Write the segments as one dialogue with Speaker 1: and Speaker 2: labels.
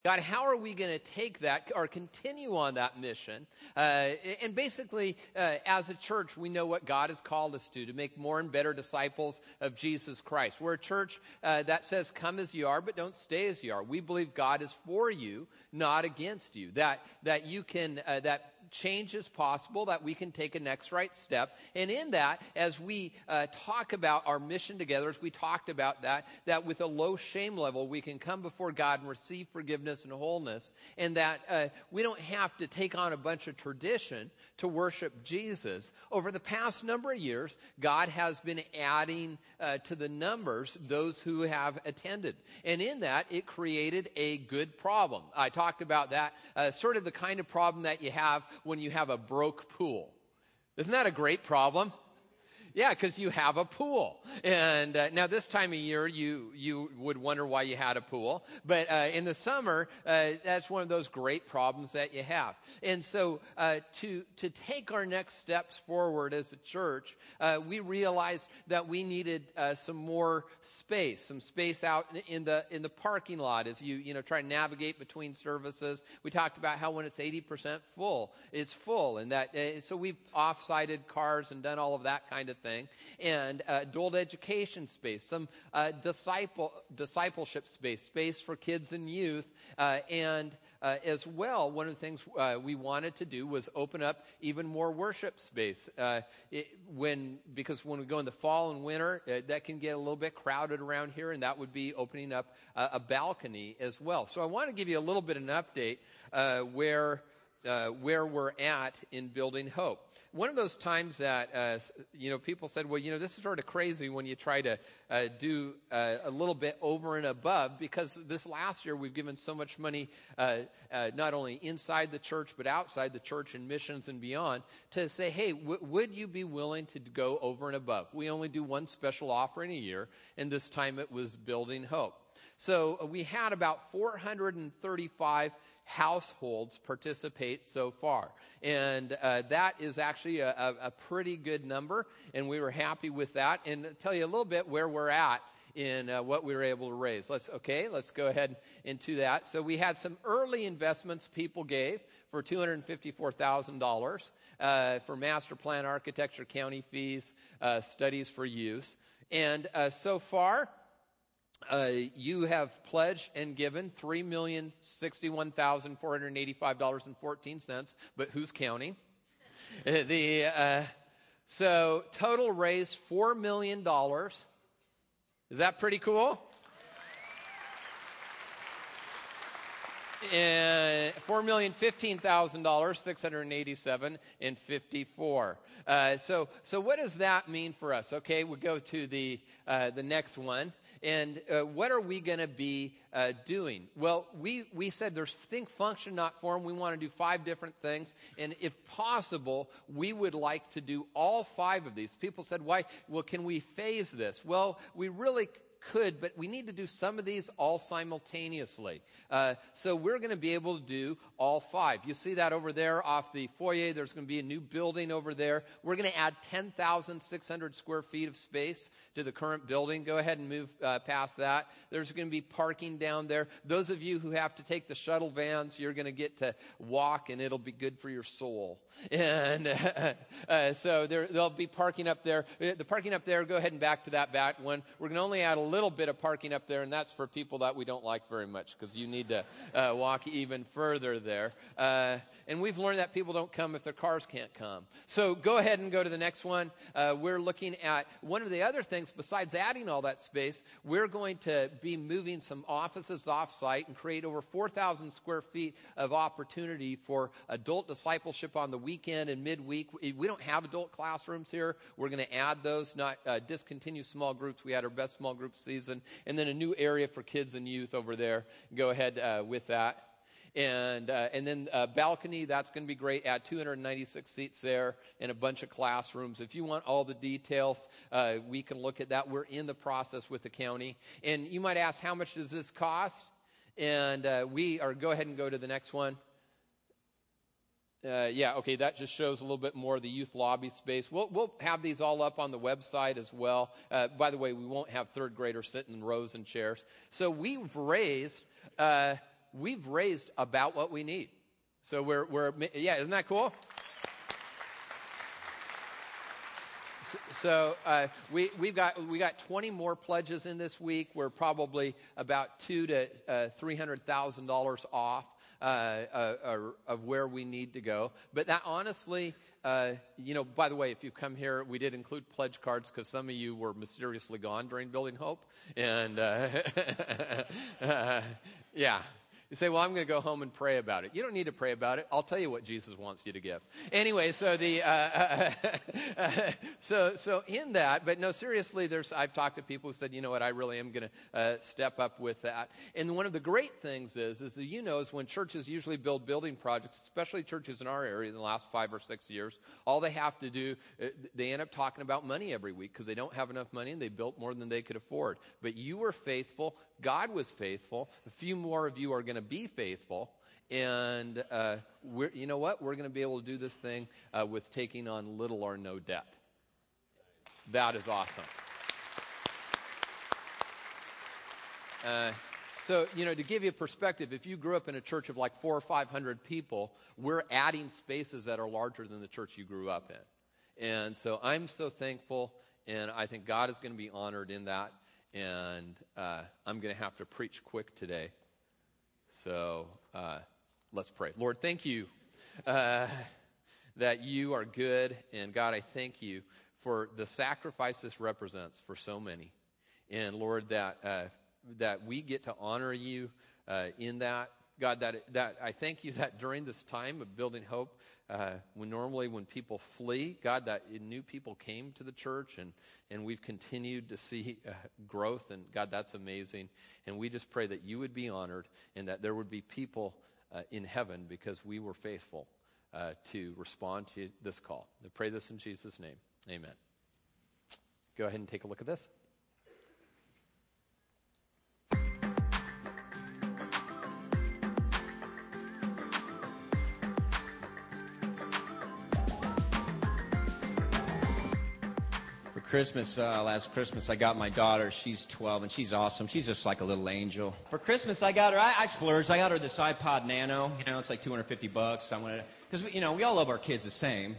Speaker 1: God, how are we going to take that or continue on that mission? And basically, as a church, we know what God has called us to make more and better disciples of Jesus Christ. We're a church that says, come as you are, but don't stay as you are. We believe God is for you, not against you. That you can, that change is possible, that we can take a next right step. And in that, as we talk about our mission together, as we talked about that with a low shame level, we can come before God and receive forgiveness and wholeness, and that we don't have to take on a bunch of tradition to worship Jesus. Over the past number of years, God has been adding to the numbers those who have attended. And in that, it created a good problem. I talked about that, sort of the kind of problem that you have when you have a broke pool. Isn't that a great problem? Yeah, because you have a pool. And now this time of year, you would wonder why you had a pool. But in the summer, that's one of those great problems that you have. And so to take our next steps forward as a church, we realized that we needed some more space, some space out in the parking lot as you try to navigate between services. We talked about how when it's 80% full, it's full. And that so we've off-sided cars and done all of that kind of thing, and adult education space, some discipleship space for kids and youth, and as well, one of the things we wanted to do was open up even more worship space. Because when we go in the fall and winter, that can get a little bit crowded around here, and that would be opening up a balcony as well. So I want to give you a little bit of an update where we're at in building hope. One of those times that, people said, well, this is sort of crazy when you try to do a little bit over and above, because this last year we've given so much money, not only inside the church, but outside the church in missions and beyond, to say, hey, would you be willing to go over and above? We only do one special offering a year, and this time it was Building Hope. So we had about 435 households participate so far. And that is actually a pretty good number, and we were happy with that. And I'll tell you a little bit where we're at in what we were able to raise. Let's go ahead into that. So we had some early investments people gave for $254,000 for master plan architecture, county fees, studies for use. And so far, you have pledged and given $3,061,485.14, but who's counting? So total raised $4 million. Is that pretty cool? And $4,015,000, $687.54. So what does that mean for us? Okay, we'll go to the next one. And what are we going to be doing? Well, we said there's think, function, not form. We want to do 5 different things. And if possible, we would like to do all 5 of these. People said, why? Well, can we phase this? Well, we really could, but we need to do some of these all simultaneously. So we're going to be able to do all 5. You see that over there off the foyer. There's going to be a new building over there. We're going to add 10,600 square feet of space to the current building. Go ahead and move past that. There's going to be parking down there. Those of you who have to take the shuttle vans, you're going to get to walk, and it'll be good for your soul. And so there'll be parking up there. The parking up there, go ahead and back to that back one. We're going to only add a little bit of parking up there, and that's for people that we don't like very much, because you need to walk even further there. And we've learned that people don't come if their cars can't come. So go ahead and go to the next one. We're looking at one of the other things, besides adding all that space, we're going to be moving some offices off-site and create over 4,000 square feet of opportunity for adult discipleship on the weekend and midweek. We don't have adult classrooms here. We're going to add those, not discontinue small groups. We had our best small group season. And then a new area for kids and youth over there. Go ahead with that. And then balcony, that's going to be great. Add 296 seats there and a bunch of classrooms. If you want all the details, we can look at that. We're in the process with the county. And you might ask, how much does this cost? And go ahead and go to the next one. That just shows a little bit more of the youth lobby space. We'll have these all up on the website as well. By the way, we won't have third graders sitting in rows and chairs. So we've raised we've raised about what we need. So yeah, isn't that cool? So we got 20 more pledges in this week. We're probably about $200,000 to $300,000 off of where we need to go. But that honestly, by the way, if you come here, we did include pledge cards because some of you were mysteriously gone during Building Hope, and yeah. You say, well, I'm going to go home and pray about it. You don't need to pray about it. I'll tell you what Jesus wants you to give. Anyway, so so in that, but no, seriously, I've talked to people who said, you know what, I really am going to step up with that. And one of the great things is that, is when churches usually build building projects, especially churches in our area in the last 5 or 6 years, all they have to do, they end up talking about money every week because they don't have enough money and they built more than they could afford. But you were faithful. God was faithful. A few more of you are going to be faithful. And you know what? We're going to be able to do this thing with taking on little or no debt. That is awesome. So, to give you perspective, if you grew up in a church of like 400 or 500 people, we're adding spaces that are larger than the church you grew up in. And so I'm so thankful, and I think God is going to be honored in that. And I'm going to have to preach quick today. So let's pray. Lord, thank you that you are good. And God, I thank you for the sacrifice this represents for so many. And Lord, that we get to honor you in that. God, that I thank you that during this time of Building Hope, when people flee, God, that new people came to the church, and we've continued to see growth, and God, that's amazing. And we just pray that you would be honored and that there would be people in heaven because we were faithful to respond to this call. I pray this in Jesus' name. Amen. Go ahead and take a look at this.
Speaker 2: Christmas, last Christmas, I got my daughter. She's 12, and she's awesome. She's just like a little angel. For Christmas, I got her, I splurged. I got her this iPod Nano. It's like $250. Because, we all love our kids the same.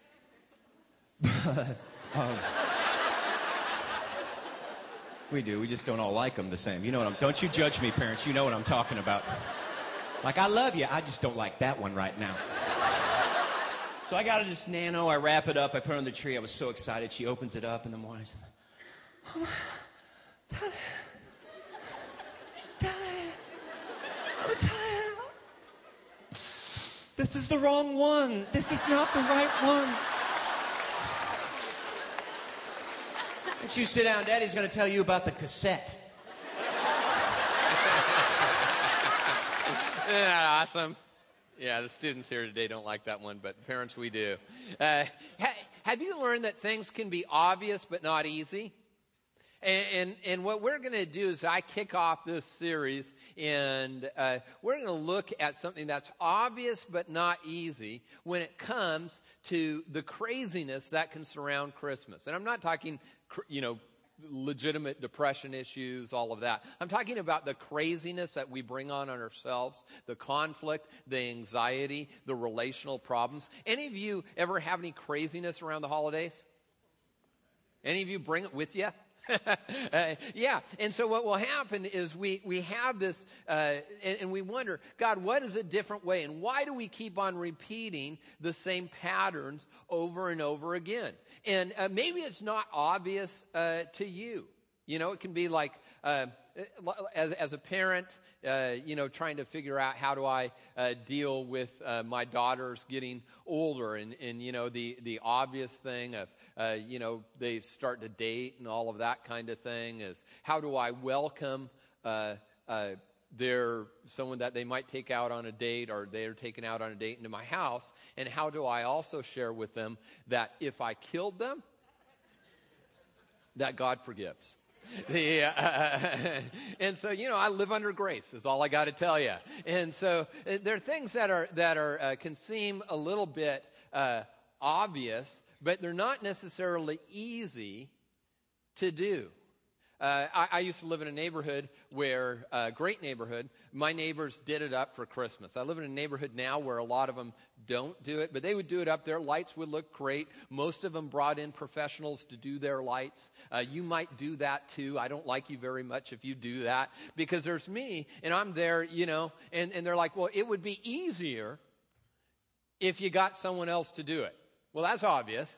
Speaker 2: We do. We just don't all like them the same. Don't you judge me, parents. You know what I'm talking about. Like, I love you. I just don't like that one right now. So I got her this Nano, I wrap it up, I put it on the tree. I was so excited. She opens it up in the morning. She's like, oh, Daddy, I'm tired. This is the wrong one. This is not the right one. And you sit down, Daddy's going to tell you about the cassette.
Speaker 1: Isn't that awesome? Yeah, the students here today don't like that one, but parents, we do. Have you learned that things can be obvious but not easy? And what we're going to do is I kick off this series, and we're going to look at something that's obvious but not easy when it comes to the craziness that can surround Christmas. And I'm not talking, legitimate depression issues, all of that. I'm talking about the craziness that we bring on ourselves, the conflict, the anxiety, the relational problems. Any of you ever have any craziness around the holidays? Any of you bring it with you? Yeah, and so what will happen is we have this, and we wonder, God, what is a different way? And why do we keep on repeating the same patterns over and over again? And maybe it's not obvious to you. It can be like, as a parent, trying to figure out how do I deal with my daughters getting older, and the obvious thing of they start to date and all of that kind of thing is how do I welcome someone that they might take out on a date or they're taken out on a date into my house, and how do I also share with them that if I killed them, that God forgives. And so, I live under grace is all I got to tell you. And so there are things that can seem a little bit obvious, but they're not necessarily easy to do. I used to live in a neighborhood where, great neighborhood, my neighbors did it up for Christmas. I live in a neighborhood now where a lot of them don't do it, but they would do it up. Their lights would look great. Most of them brought in professionals to do their lights. You might do that too. I don't like you very much if you do that, because there's me and I'm there, and they're like, well, it would be easier if you got someone else to do it. Well, that's obvious.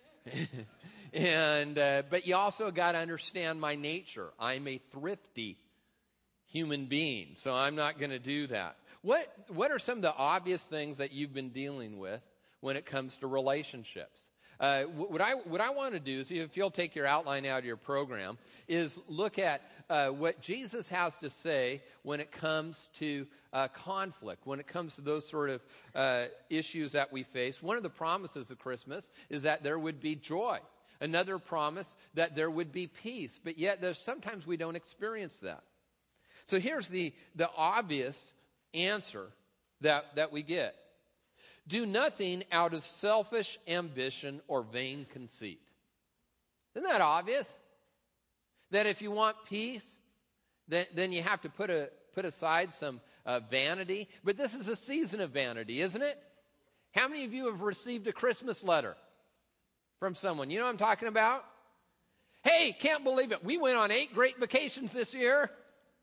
Speaker 1: But you also got to understand my nature. I'm a thrifty human being, so I'm not going to do that. What are some of the obvious things that you've been dealing with when it comes to relationships? What I want to do is, if you'll take your outline out of your program, is look at what Jesus has to say when it comes to conflict, when it comes to those sort of issues that we face. One of the promises of Christmas is that there would be joy. Another promise that there would be peace, but yet sometimes we don't experience that. So here's the obvious answer that we get. Do nothing out of selfish ambition or vain conceit. Isn't that obvious? That if you want peace, then you have to put aside some vanity. But this is a season of vanity, isn't it? How many of you have received a Christmas letter from someone? You know what I'm talking about? Hey, can't believe it. We went on 8 great vacations this year.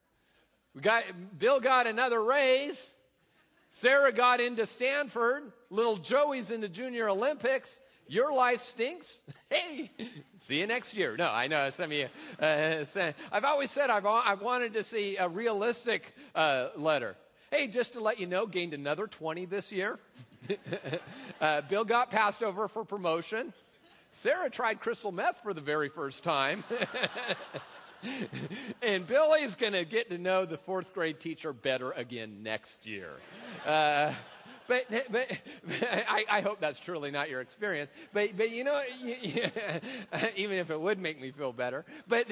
Speaker 1: Bill got another raise. Sarah got into Stanford. Little Joey's in the Junior Olympics. Your life stinks. Hey, see you next year. No, I know some of you. I've always said I've wanted to see a realistic letter. Hey, just to let you know, gained another 20 this year. Bill got passed over for promotion. Sarah tried crystal meth for the very first time. And Billy's going to get to know the 4th grade teacher better again next year. But I hope that's truly not your experience. But even if it would make me feel better. But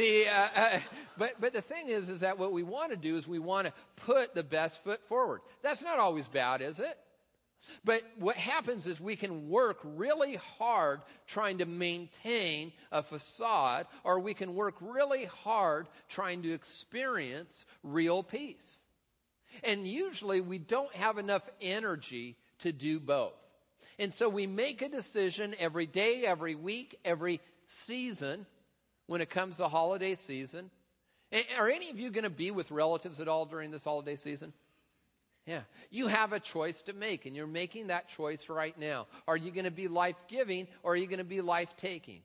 Speaker 1: the thing is that what we want to do is we want to put the best foot forward. That's not always bad, is it? But what happens is we can work really hard trying to maintain a facade, or we can work really hard trying to experience real peace. And usually we don't have enough energy to do both. And so we make a decision every day, every week, every season when it comes to holiday season. Are any of you going to be with relatives at all during this holiday season? Yeah, you have a choice to make, and you're making that choice right now. Are you going to be life-giving, or are you going to be life-taking?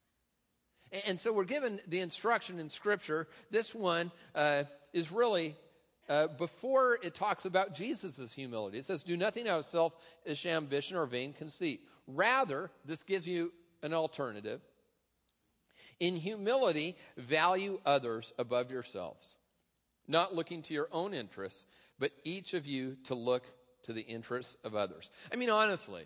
Speaker 1: And so we're given the instruction in Scripture. This one is really before it talks about Jesus' humility. It says, do nothing out of selfish ambition or vain conceit. Rather, this gives you an alternative. In humility, value others above yourselves, not looking to your own interests, but each of you to look to the interests of others. I mean, honestly,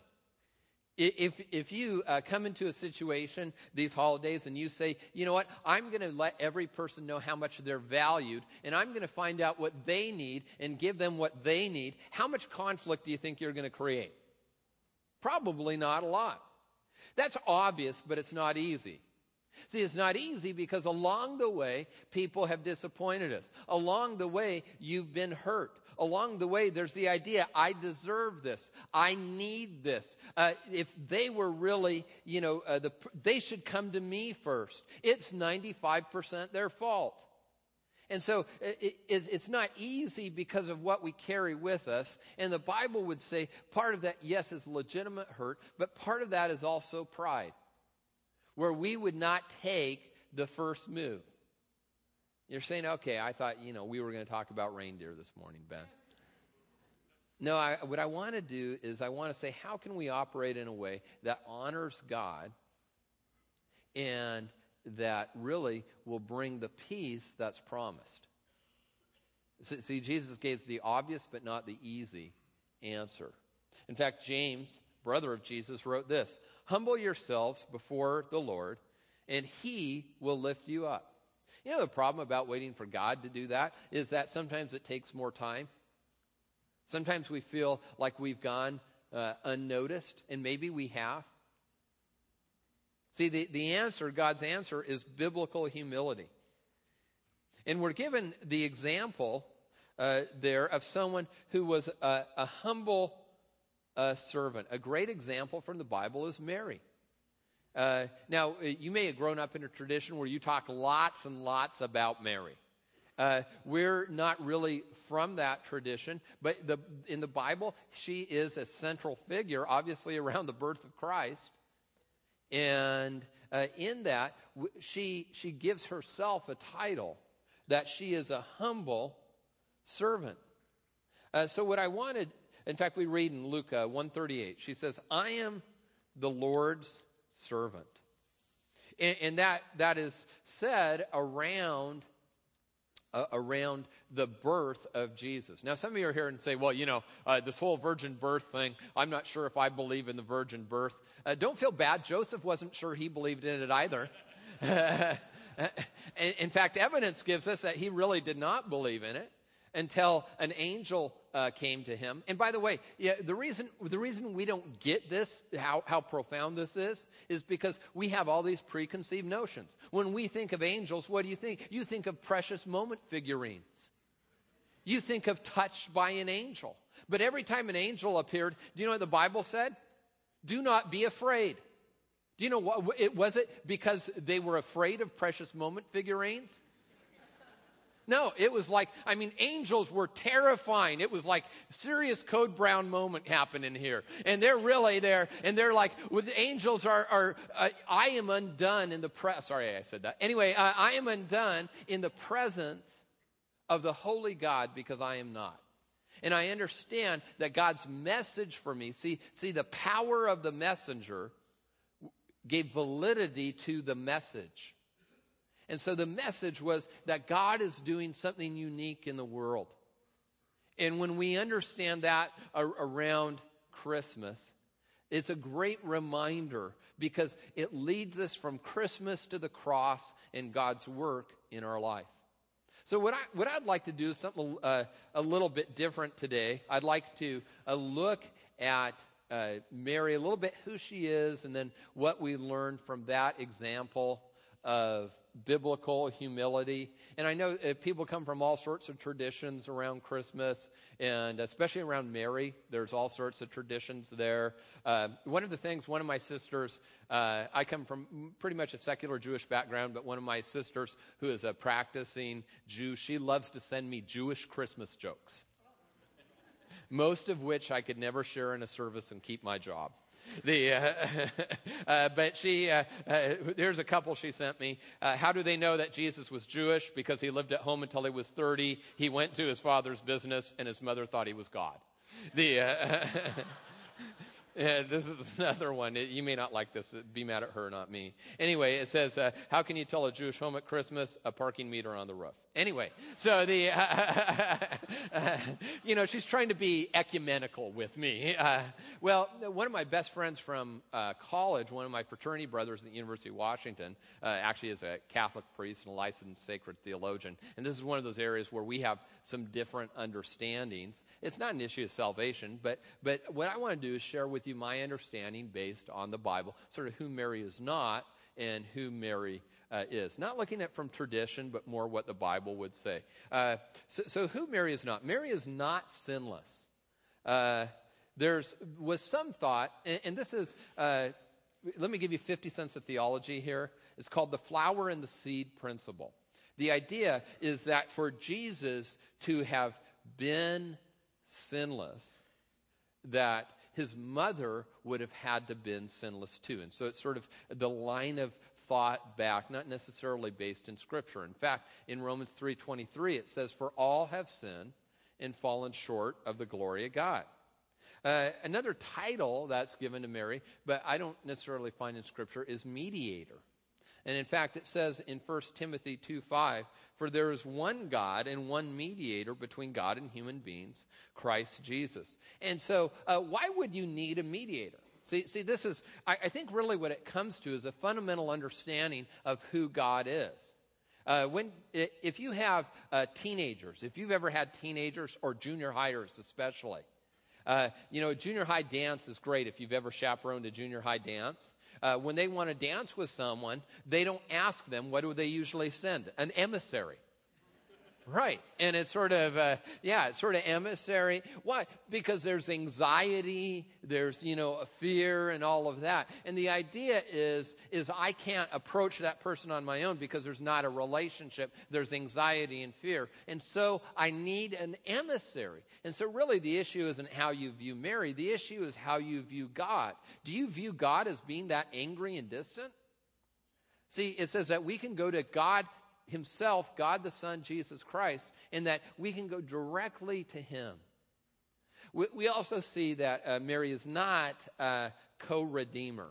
Speaker 1: if you come into a situation these holidays and you say, you know what, I'm going to let every person know how much they're valued, and I'm going to find out what they need and give them what they need, how much conflict do you think you're going to create? Probably not a lot. That's obvious, but it's not easy. See, it's not easy because along the way, people have disappointed us. Along the way, you've been hurt. Along the way, there's the idea, I deserve this. I need this. If they were really, they should come to me first. It's 95% their fault. And so it's not easy because of what we carry with us. And the Bible would say part of that, yes, is legitimate hurt, but part of that is also pride, where we would not take the first move. You're saying, okay, I thought, we were going to talk about reindeer this morning, Ben. No, what I want to do is I want to say, how can we operate in a way that honors God and that really will bring the peace that's promised? See, Jesus gave the obvious but not the easy answer. In fact, James, brother of Jesus, wrote this: humble yourselves before the Lord, and he will lift you up. You know the problem about waiting for God to do that is that sometimes it takes more time. Sometimes we feel like we've gone unnoticed, and maybe we have. See, the answer, God's answer, is biblical humility. And we're given the example there of someone who was a humble servant. A great example from the Bible is Mary. Now, you may have grown up in a tradition where you talk lots and lots about Mary. We're not really from that tradition, but in the Bible, she is a central figure, obviously around the birth of Christ. And in that, she gives herself a title that she is a humble servant. So what I wanted, in fact, we read in Luke 1:38, she says, I am the Lord's servant. And that is said around the birth of Jesus. Now, some of you are here and say, well, this whole virgin birth thing, I'm not sure if I believe in the virgin birth. Don't feel bad. Joseph wasn't sure he believed in it either. In fact, evidence gives us that he really did not believe in it until an angel came to him. And by the way, the reason we don't get this, how profound this is because we have all these preconceived notions. When we think of angels, what do you think? You think of precious moment figurines. You think of touched by an angel. But every time an angel appeared, do you know what the Bible said? Do not be afraid. Do you know what? Was it because they were afraid of precious moment figurines? No, it was like, angels were terrifying. It was like serious Code Brown moment happening here. And they're really there, and they're like, with angels are I am undone in the sorry I said that. Anyway, I am undone in the presence of the holy God because I am not. And I understand that God's message for me, see the power of the messenger gave validity to the message. And so the message was that God is doing something unique in the world. And when we understand that around Christmas, it's a great reminder because it leads us from Christmas to the cross and God's work in our life. So what I'd like to do is something a little bit different today. I'd like to look at Mary, a little bit who she is, and then what we learned from that example of biblical humility. And I know people come from all sorts of traditions around Christmas, and especially around Mary, there's all sorts of traditions there. One of the things, one of my sisters, I come from pretty much a secular Jewish background, but one of my sisters who is a practicing Jew, she loves to send me Jewish Christmas jokes, most of which I could never share in a service and keep my job. But here's a couple she sent me. How do they know that Jesus was Jewish? Because he lived at home until he was 30. He went to his father's business, and his mother thought he was God. This is another one. You may not like this. Be mad at her, not me. Anyway, it says, how can you tell a Jewish home at Christmas? A parking meter on the roof. Anyway, so she's trying to be ecumenical with me. Well, one of my best friends from college, one of my fraternity brothers at the University of Washington, actually is a Catholic priest and a licensed sacred theologian. And this is one of those areas where we have some different understandings. It's not an issue of salvation, but what I want to do is share with you my understanding based on the Bible, sort of who Mary is not and who Mary is. Not looking at from tradition, but more what the Bible would say. So who Mary is not. Mary is not sinless. There was some thought, and this is, let me give you 50 cents of theology here. It's called the flower and the seed principle. The idea is that for Jesus to have been sinless, that his mother would have had to been sinless too. And so it's sort of the line of thought back, not necessarily based in Scripture. In fact, in Romans 3:23, it says, for all have sinned and fallen short of the glory of God. Another title that's given to Mary, but I don't necessarily find in Scripture, is mediator. And in fact, it says in 1 Timothy 2:5, for there is one God and one mediator between God and human beings, Christ Jesus. And so why would you need a mediator? See, this is, I think really what it comes to is a fundamental understanding of who God is. If you have teenagers, if you've ever had teenagers or junior hires especially, junior high dance is great if you've ever chaperoned a junior high dance. When they want to dance with someone, they don't ask them, what do they usually send? An emissary. Right. And it's sort of, it's sort of emissary. Why? Because there's anxiety, there's, a fear and all of that. And the idea is I can't approach that person on my own because there's not a relationship. There's anxiety and fear. And so I need an emissary. And so really the issue isn't how you view Mary. The issue is how you view God. Do you view God as being that angry and distant? See, it says that we can go to God himself, God the Son, Jesus Christ, and that we can go directly to him. We also see that Mary is not a co-redeemer.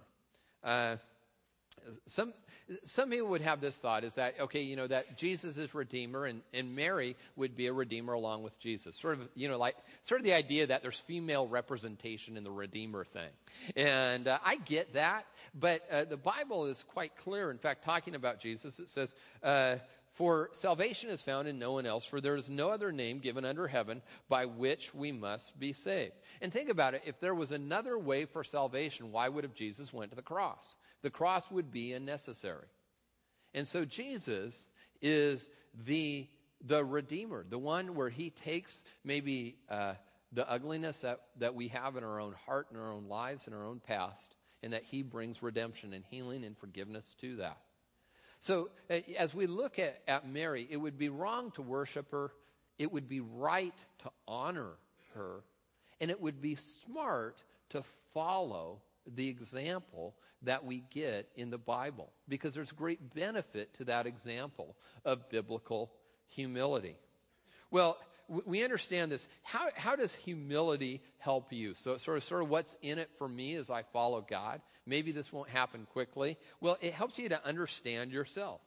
Speaker 1: Some people would have this thought is that, that Jesus is Redeemer and Mary would be a Redeemer along with Jesus. Sort of the idea that there's female representation in the Redeemer thing. And I get that, but the Bible is quite clear. In fact, talking about Jesus, it says, for salvation is found in no one else, for there is no other name given under heaven by which we must be saved. And think about it. If there was another way for salvation, why would have Jesus went to the cross? The cross would be unnecessary. And so Jesus is the Redeemer, the one where he takes maybe the ugliness that we have in our own heart, in our own lives, in our own past, and that he brings redemption and healing and forgiveness to that. So as we look at Mary, it would be wrong to worship her. It would be right to honor her. And it would be smart to follow the example that we get in the Bible, because there's great benefit to that example of biblical humility. Well, we understand this. How does humility help you? So sort of what's in it for me as I follow God? Maybe this won't happen quickly. Well, it helps you to understand yourself.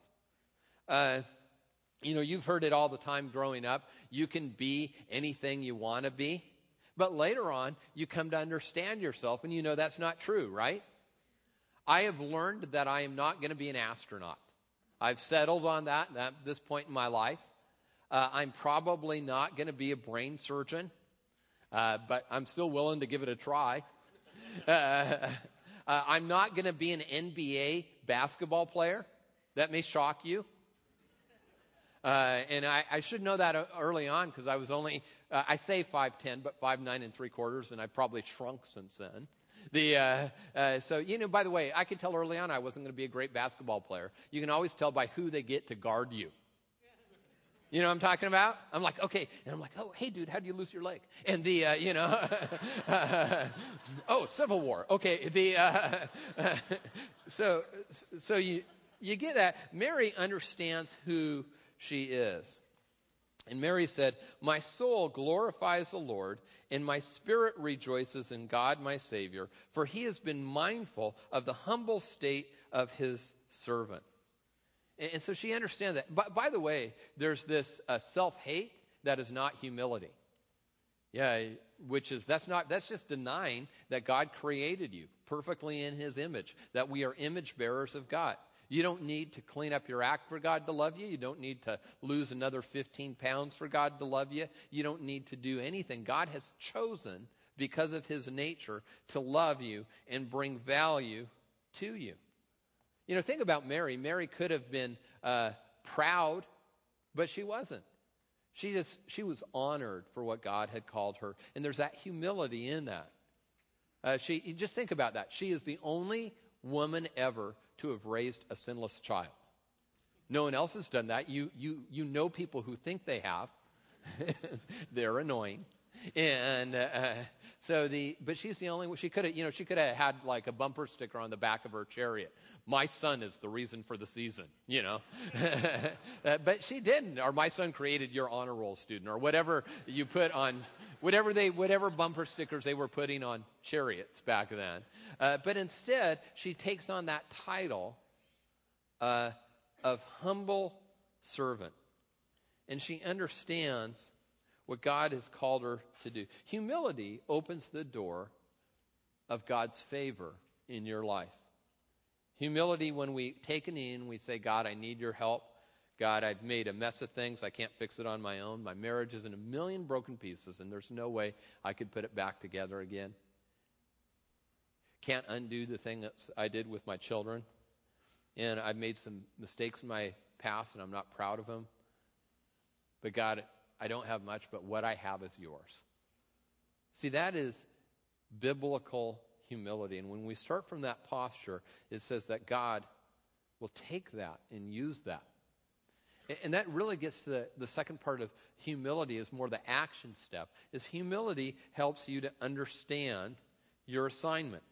Speaker 1: You've heard it all the time growing up. You can be anything you want to be. But later on, you come to understand yourself, and that's not true, right? I have learned that I am not going to be an astronaut. I've settled on that at this point in my life. I'm probably not going to be a brain surgeon, but I'm still willing to give it a try. I'm not going to be an NBA basketball player. That may shock you. And I should know that early on, because I was only, I say 5'10", but 5'9 3/4, and I've probably shrunk since then. By the way, I could tell early on I wasn't going to be a great basketball player. You can always tell by who they get to guard you. You know what I'm talking about? I'm like, okay. And I'm like, oh, hey, dude, how do you lose your leg? And Civil War. Okay. So you get that. Mary understands who she is. And Mary said, my soul glorifies the Lord, and my spirit rejoices in God my Savior, for he has been mindful of the humble state of his servant. And so she understands that. By the way, there's this self-hate that is not humility. Yeah, that's just denying that God created you perfectly in his image, that we are image bearers of God. You don't need to clean up your act for God to love you. You don't need to lose another 15 pounds for God to love you. You don't need to do anything. God has chosen, because of his nature, to love you and bring value to you. Think about Mary. Mary could have been proud, but she wasn't. She was honored for what God had called her. And there's that humility in that. Just think about that. She is the only woman ever to have raised a sinless child. No one else has done that. You know people who think they have. They're annoying. And but she's the only one. She could have had like a bumper sticker on the back of her chariot. My son is the reason for the season, but she didn't. Or my son created your honor roll student, or whatever you put on, whatever bumper stickers they were putting on chariots back then. But instead, she takes on that title of humble servant, and she understands what God has called her to do. Humility opens the door of God's favor in your life. Humility, when we take a knee and we say, God, I need your help. God, I've made a mess of things. I can't fix it on my own. My marriage is in a million broken pieces, and there's no way I could put it back together again. Can't undo the thing that I did with my children. And I've made some mistakes in my past, and I'm not proud of them. but God, I don't have much, but what I have is yours. See, that is biblical humility. And when we start from that posture, it says that God will take that and use that. And that really gets to the second part of humility, is more the action step, is humility helps you to understand your assignment.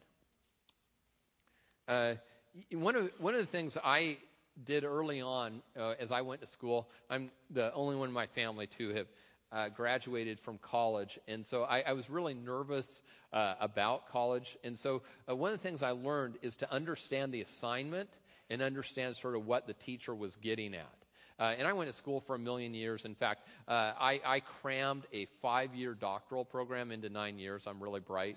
Speaker 1: One of the things I did early on as I went to school, I'm the only one in my family to have graduated from college. And so I was really nervous about college. And so one of the things I learned is to understand the assignment and understand sort of what the teacher was getting at. And I went to school for 1 million years. In fact, I crammed a 5-year doctoral program into 9 years. I'm really bright.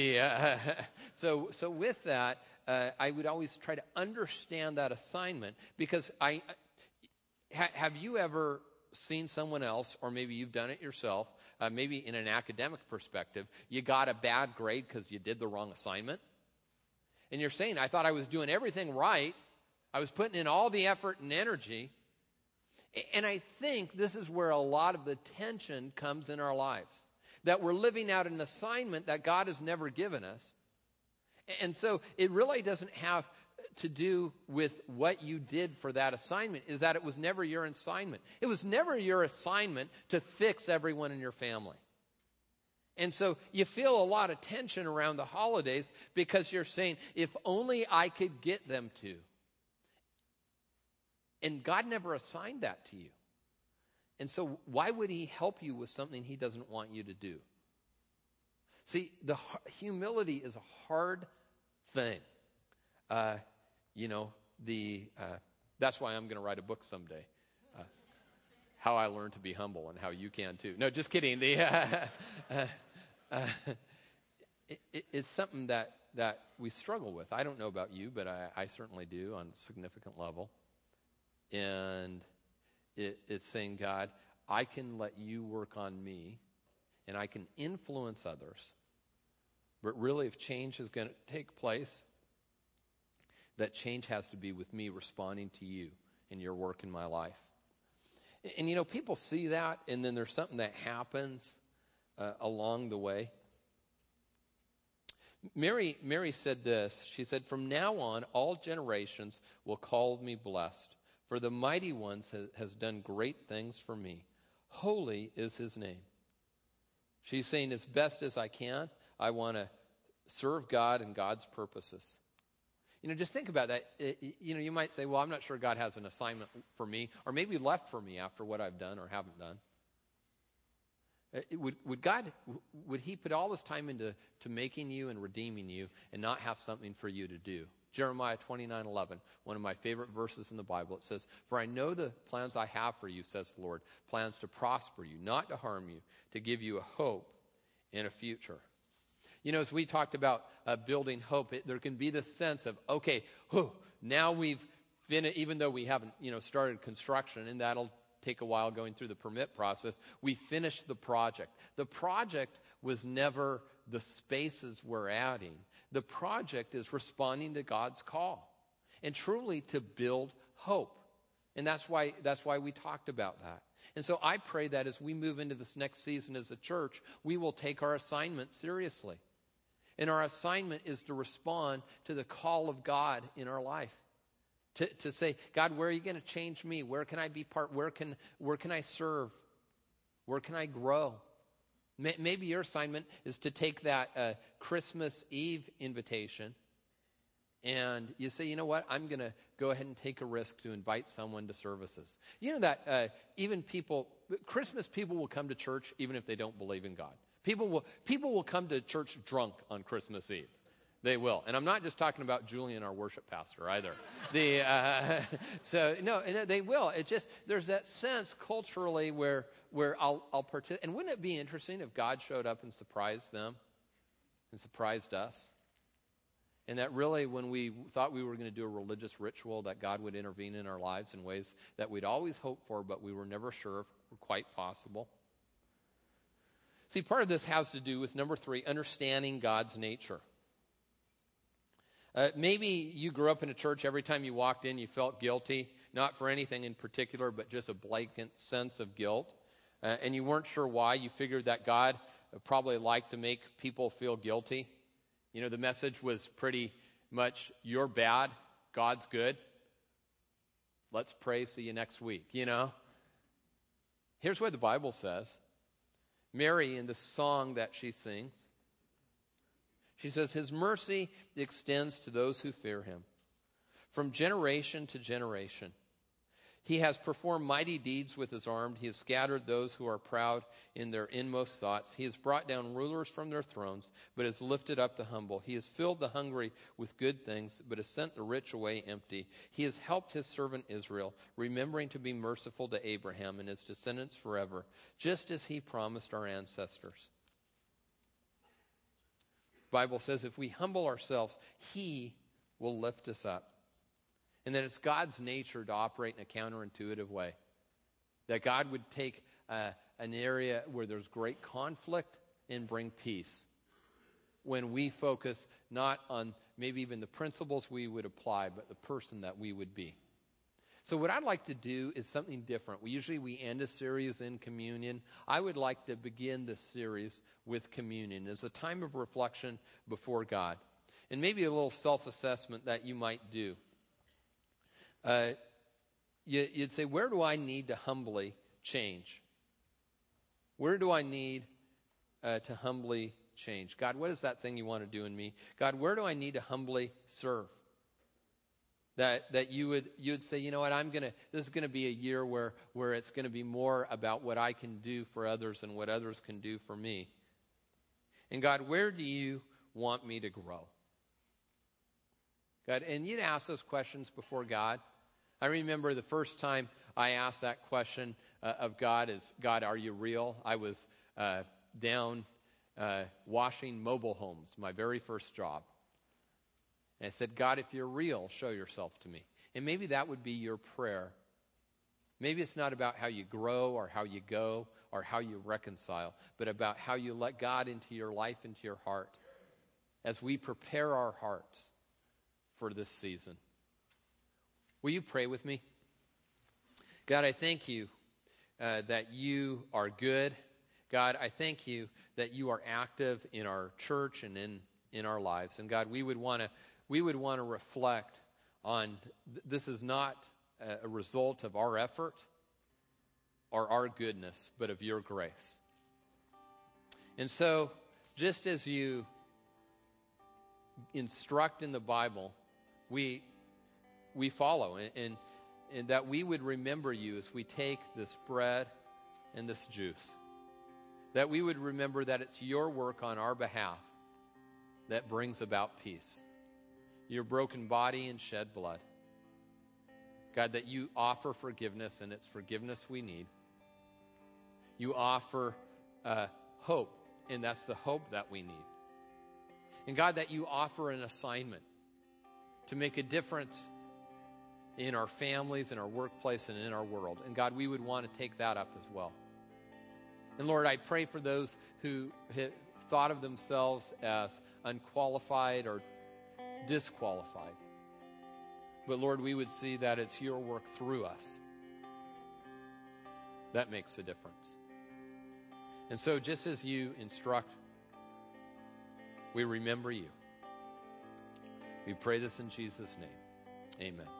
Speaker 1: So with that, I would always try to understand that assignment, because have you ever seen someone else, or maybe you've done it yourself, maybe in an academic perspective, you got a bad grade because you did the wrong assignment? And you're saying, I thought I was doing everything right. I was putting in all the effort and energy. And I think this is where a lot of the tension comes in our lives, that we're living out an assignment that God has never given us. And so it really doesn't have to do with what you did for that assignment, is that it was never your assignment. It was never your assignment to fix everyone in your family. And so you feel a lot of tension around the holidays because you're saying, if only I could get them to. And God never assigned that to you. And so why would he help you with something he doesn't want you to do? See, the humility is a hard thing. That's why I'm going to write a book someday. How I learned to be humble, and how you can too. No, just kidding. It's something that we struggle with. I don't know about you, but I certainly do on a significant level. And it's saying, God, I can let you work on me, and I can influence others. But really, if change is going to take place, that change has to be with me responding to you and your work in my life. And people see that, and then there's something that happens along the way. Mary said this. She said, "From now on, all generations will call me blessed. For the Mighty One has done great things for me. Holy is his name." She's saying, as best as I can, I want to serve God and God's purposes. Just think about that. You might say, well, I'm not sure God has an assignment for me, or maybe left for me after what I've done or haven't done. Would he put all this time into making you and redeeming you and not have something for you to do? Jeremiah 29:11, one of my favorite verses in the Bible. It says, "For I know the plans I have for you, says the Lord, plans to prosper you, not to harm you, to give you a hope and a future." As we talked about building hope, there can be this sense of, okay, now we've finished, even though we haven't, started construction, and that'll take a while going through the permit process, we finished the project. The project was never the spaces we're adding. The project is responding to God's call, and truly to build hope. And that's why we talked about that. And so I pray that as we move into this next season as a church, we will take our assignment seriously. And our assignment is to respond to the call of God in our life. To say, God, where are you going to change me? Where can I be part? Where can I serve? Where can I grow? Maybe your assignment is to take that Christmas Eve invitation, and you say, you know what? I'm going to go ahead and take a risk to invite someone to services. You know that even Christmas people will come to church even if they don't believe in God. People will come to church drunk on Christmas Eve. They will. And I'm not just talking about Julian, our worship pastor, either. No, they will. It's just, there's that sense culturally where I'll participate. And wouldn't it be interesting if God showed up and surprised them and surprised us? And that really, when we thought we were going to do a religious ritual, that God would intervene in our lives in ways that we'd always hoped for, but we were never sure if were quite possible. See, part of this has to do with, number 3, understanding God's nature. Maybe you grew up in a church, every time you walked in, you felt guilty, not for anything in particular, but just a blanket sense of guilt. and you weren't sure why. You figured that God probably liked to make people feel guilty. You know, the message was pretty much, you're bad, God's good. Let's pray, see you next week, you know. Here's what the Bible says. Mary, in the song that she sings, she says, his mercy extends to those who fear him, from generation to generation. He has performed mighty deeds with his arm. He has scattered those who are proud in their inmost thoughts. He has brought down rulers from their thrones, but has lifted up the humble. He has filled the hungry with good things, but has sent the rich away empty. He has helped his servant Israel, remembering to be merciful to Abraham and his descendants forever, just as he promised our ancestors. The Bible says if we humble ourselves, he will lift us up. And that it's God's nature to operate in a counterintuitive way. That God would take an area where there's great conflict and bring peace. When we focus not on maybe even the principles we would apply, but the person that we would be. So what I'd like to do is something different. We end a series in communion. I would like to begin this series with communion as a time of reflection before God. And maybe a little self-assessment that you might do. You'd say, where do I need to humbly change? Where do I need to humbly change? God, what is that thing you want to do in me? God, where do I need to humbly serve? That you would say, you know what, this is gonna be a year where it's gonna be more about what I can do for others and what others can do for me. And God, where do you want me to grow? God, and you'd ask those questions before God. I remember the first time I asked that question of God is, God, are you real? I was down washing mobile homes, my very first job. And I said, God, if you're real, show yourself to me. And maybe that would be your prayer. Maybe it's not about how you grow or how you go or how you reconcile, but about how you let God into your life, into your heart, as we prepare our hearts for this season. Will you pray with me? God, I thank you that you are good. God, I thank you that you are active in our church and in our lives. And God, we would want to reflect on this is not a result of our effort or our goodness, but of your grace. And so, just as you instruct in the Bible, we follow, and that we would remember you as we take this bread and this juice. That we would remember that it's your work on our behalf that brings about peace. Your broken body and shed blood. God, that you offer forgiveness, and it's forgiveness we need. You offer hope, and that's the hope that we need. And God, that you offer an assignment to make a difference in our families, in our workplace, and in our world. And God, we would want to take that up as well. And Lord, I pray for those who thought of themselves as unqualified or disqualified. But Lord, we would see that it's your work through us that makes a difference. And so just as you instruct, we remember you. We pray this in Jesus' name. Amen.